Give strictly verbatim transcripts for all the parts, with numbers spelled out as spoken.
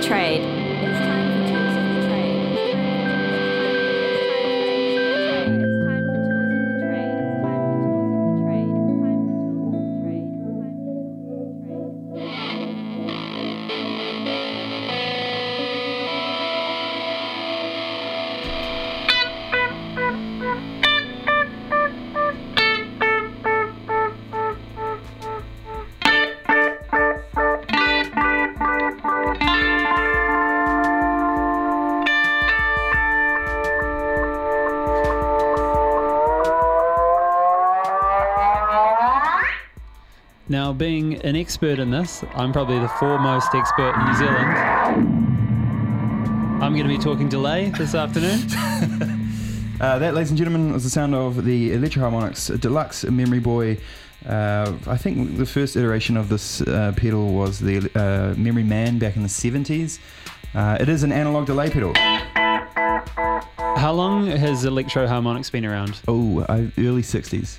Trade. It's time for Tools of the Trade. It's time for Tools of the Trade. It's time for Tools of the Trade. It's time for Tools of the Trade. It's time for Tools of the Now, being an expert in this, I'm probably the foremost expert in New Zealand. I'm going to be talking delay this afternoon. uh, that, ladies and gentlemen, was the sound of the Electro-Harmonix Deluxe Memory Boy. Uh, I think the first iteration of this uh, pedal was the uh, Memory Man back in the seventies. Uh, it is an analog delay pedal. How long has Electro-Harmonix been around? Oh, uh, early sixties.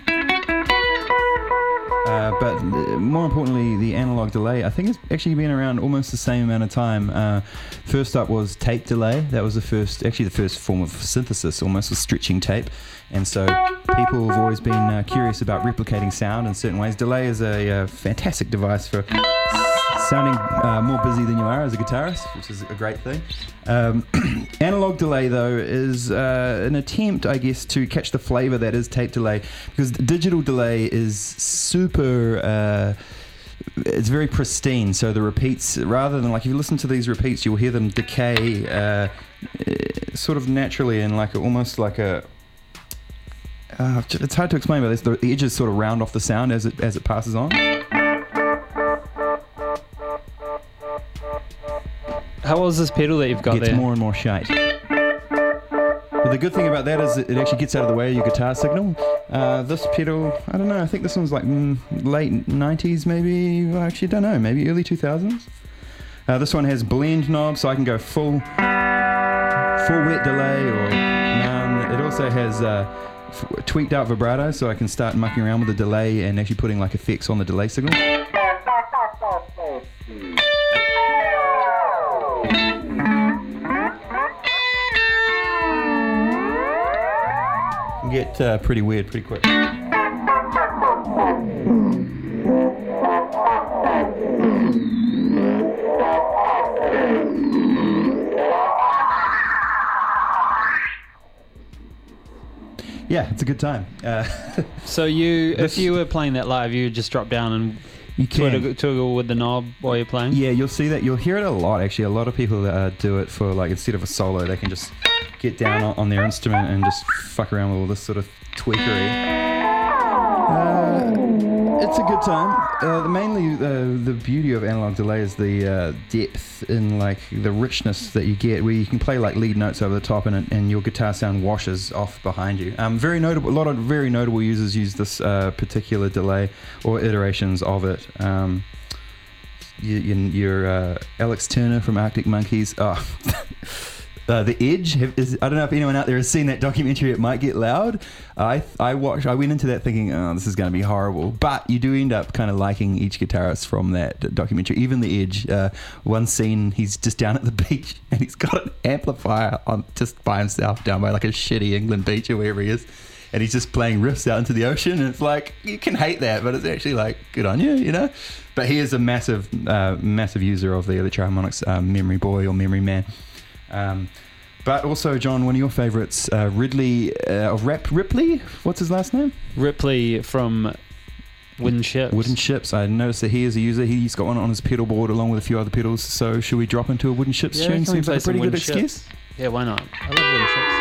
Uh, but more importantly, the analog delay, I think it's actually been around almost the same amount of time. Uh, first up was tape delay. That was the first, actually the first form of synthesis, almost was stretching tape. And so people have always been uh, curious about replicating sound in certain ways. Delay is a uh, fantastic device for sounding uh, more busy than you are as a guitarist, which is a great thing. Um, analog delay, though, is uh, an attempt, I guess, to catch the flavor that is tape delay, because digital delay is super... Uh, it's very pristine, so the repeats, rather than like if you listen to these repeats, you'll hear them decay uh, sort of naturally and like a, almost like a... Uh, it's hard to explain, but the edges sort of round off the sound as it as it passes on. How old is this pedal that you've got Gets there? more and more shite. But the good thing about that is it actually gets out of the way of your guitar signal. Uh, this pedal, I don't know, I think this one's like mm, late nineties maybe, well, actually I don't know, maybe early two thousands. Uh, this one has blend knobs, so I can go full full wet delay or none. It also has uh, f- tweaked out vibrato, so I can start mucking around with the delay and actually putting like effects on the delay signal. Get uh, pretty weird pretty quick. Yeah, it's a good time. Uh, so you, if you were playing that live, you would just drop down and you can toggle, toggle with the knob while you're playing? Yeah, you'll see that. You'll hear it a lot, actually. A lot of people uh, do it for, like, instead of a solo, they can just get down on, on their instrument and just fuck around with all this sort of tweakery. Uh, it's a good time. Uh, mainly, uh, the beauty of analog delay is the uh, depth and like the richness that you get, where you can play like lead notes over the top, and and your guitar sound washes off behind you. Um, very notable. A lot of very notable users use this uh, particular delay or iterations of it. Um, you, you, your uh, Alex Turner from Arctic Monkeys. Oh. Uh, the Edge. Have, is, I don't know if anyone out there has seen that documentary. It Might Get Loud. I I watched. I went into that thinking, oh, this is going to be horrible. But you do end up kind of liking each guitarist from that documentary. Even the Edge. Uh, one scene, he's just down at the beach and he's got an amplifier on just by himself down by like a shitty England beach or wherever he is, and he's just playing riffs out into the ocean. And it's like, you can hate that, but it's actually like, good on you, you know. But he is a massive, uh, massive user of the Electro-Harmonix uh, Memory Boy or Memory Man. Um, but also, John, one of your favourites, uh, Ridley, uh, of Rap, Ripley? What's his last name? Ripley from Wooden Ships. Wooden Ships. I noticed that he is a user. He's got one on his pedal board along with a few other pedals. So should we drop into a Wooden Ships yeah, tune? Seems like a pretty good Ships? excuse. Yeah, why not? I love Wooden Ships.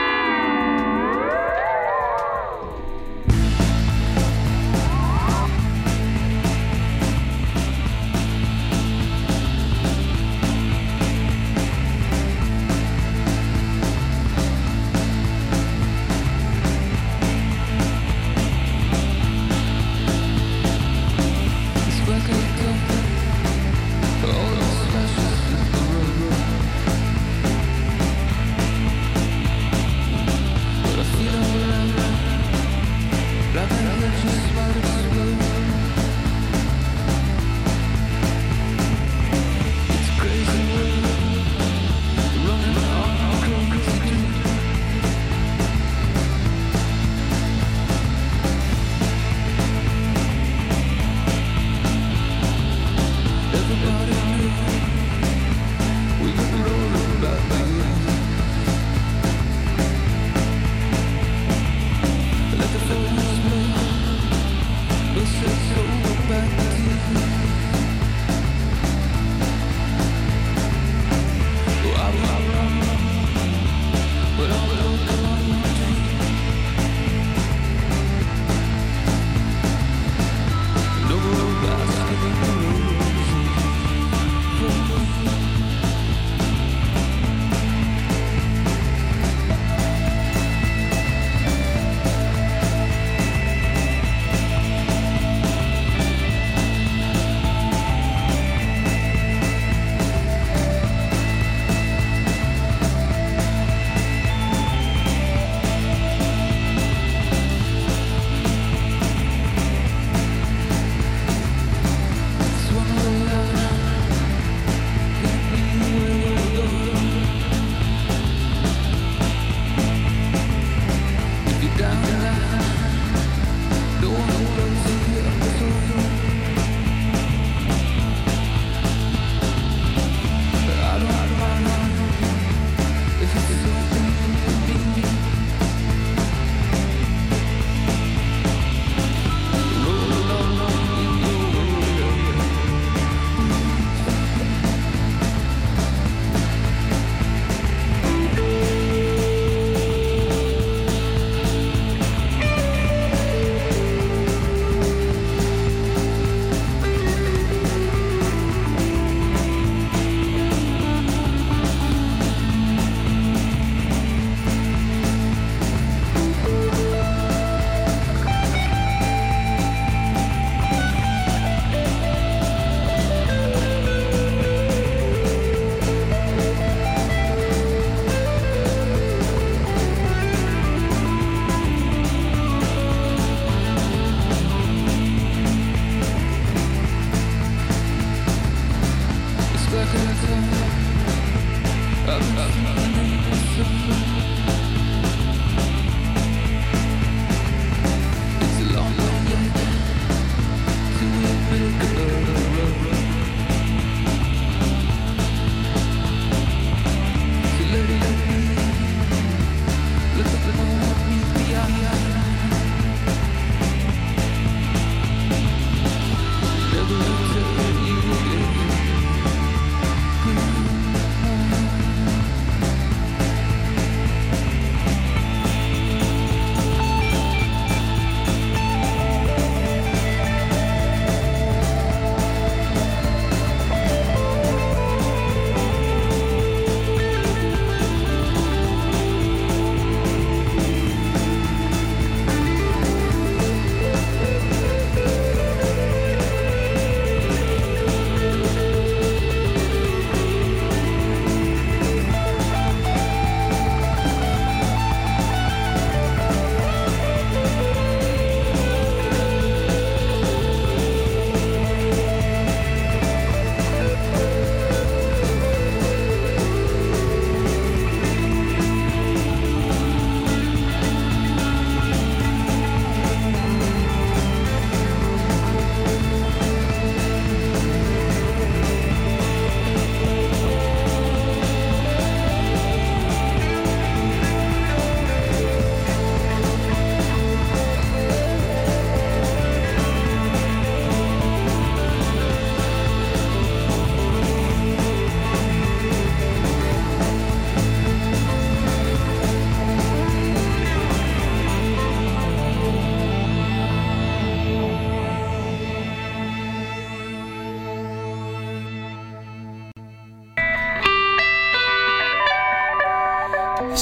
Oh,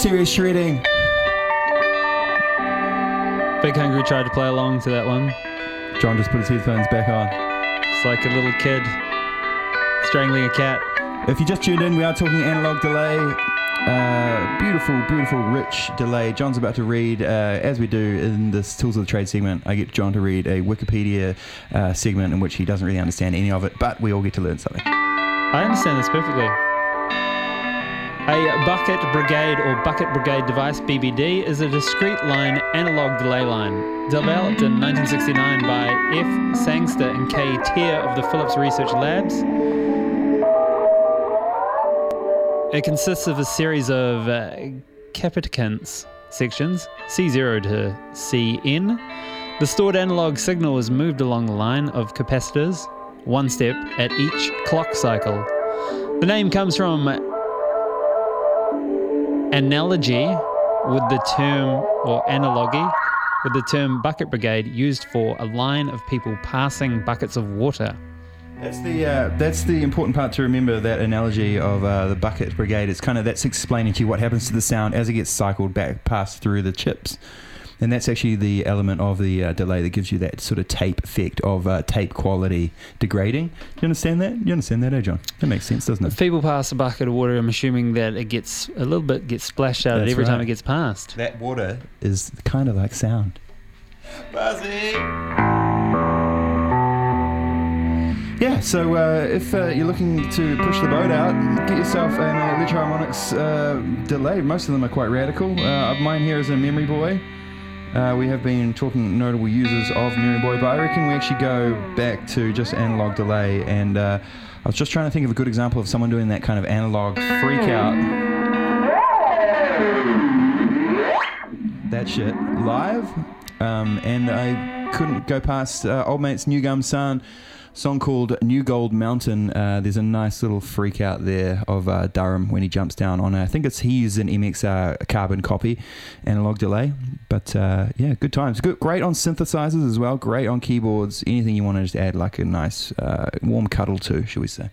Serious shredding. Big Hungry tried to play along to that one. John just put his headphones back on. It's like a little kid strangling a cat. If you just tuned in, we are talking analog delay. Uh, beautiful, beautiful, rich delay. John's about to read, uh, as we do in this Tools of the Trade segment, I get John to read a Wikipedia uh, segment in which he doesn't really understand any of it, but we all get to learn something. I understand this perfectly. A bucket brigade or bucket brigade device, B B D, is a discrete line analog delay line developed in nineteen sixty-nine by F. Sangster and K. Tier of the Philips Research Labs. It consists of a series of uh, capacitance sections, C zero to C N. The stored analog signal is moved along the line of capacitors, one step at each clock cycle. The name comes from analogy with the term, or analogy with the term bucket brigade, used for a line of people passing buckets of water. That's the uh, that's the important part to remember, that analogy of uh, the bucket brigade. It's kind of, that's explaining to you what happens to the sound as it gets cycled back, passed through the chips. And that's actually the element of the uh, delay that gives you that sort of tape effect of uh, tape quality degrading. Do you understand that? You understand that, eh, John? That makes sense, doesn't it? If people pass a bucket of water, I'm assuming that it gets a little bit gets splashed out That's every time right. it gets passed. That water is kind of like sound. Buzzy! Yeah, so uh, if uh, you're looking to push the boat out, get yourself an uh, Electro-Harmonix uh, delay. Most of them are quite radical. Uh, mine here is a Memory Boy. Uh, we have been talking notable users of Memory Boy, but I reckon we actually go back to just analog delay. And uh, I was just trying to think of a good example of someone doing that kind of analog freak out. That shit live. Um, and I couldn't go past uh, Old Mate's New Gum Son. Song called New Gold Mountain. Uh, there's a nice little freak out there of uh, Durham when he jumps down on a, I think it's, he used an M X R carbon copy analog delay. But uh, yeah, good times. Good, great on synthesizers as well. Great on keyboards. Anything you want to just add like a nice uh, warm cuddle to, shall we say.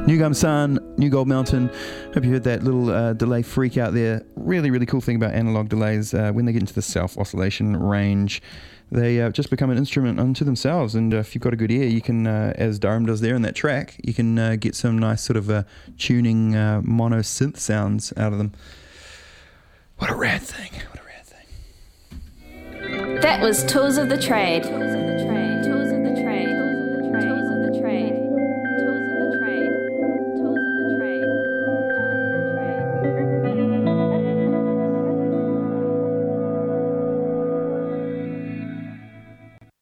New Gum Sun, New Gold Mountain. Hope you heard that little uh, delay freak out there. Really, really cool thing about analog delays, uh, when they get into the self-oscillation range, they uh, just become an instrument unto themselves. And uh, if you've got a good ear, you can, uh, as Durham does there in that track, you can uh, get some nice sort of uh, tuning uh, mono synth sounds out of them. What a rad thing. What a rad thing. That was Tools of the Trade.